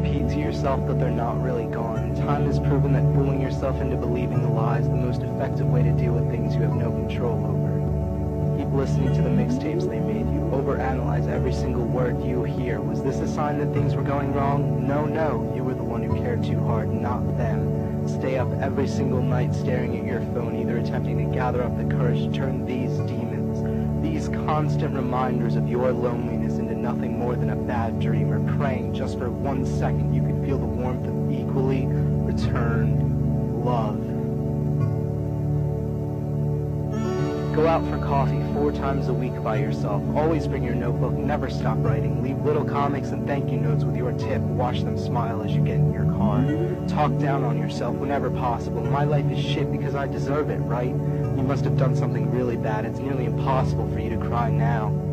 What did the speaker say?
Repeat to yourself that they're not really gone. Time has proven that fooling yourself into believing the lie is the most effective way to deal with things you have no control over. Keep listening to the mixtapes they made you. Overanalyze every single word you hear. Was this a sign that things were going wrong? No, you were the one who cared too hard, not them. Stay up every single night staring at your phone, either attempting to gather up the courage to turn these demons, these constant reminders of your loneliness, into nothing more than a bad dream, or praying just for 1 second you could feel the warmth of equally returned love. Go out for coffee 4 times a week by yourself. Always bring your notebook, never stop writing. Leave little comics and thank you notes with your tip. Watch them smile as you get in your car. Talk down on yourself whenever possible. My life is shit because I deserve it, right? You must have done something really bad. It's nearly impossible for you to cry now.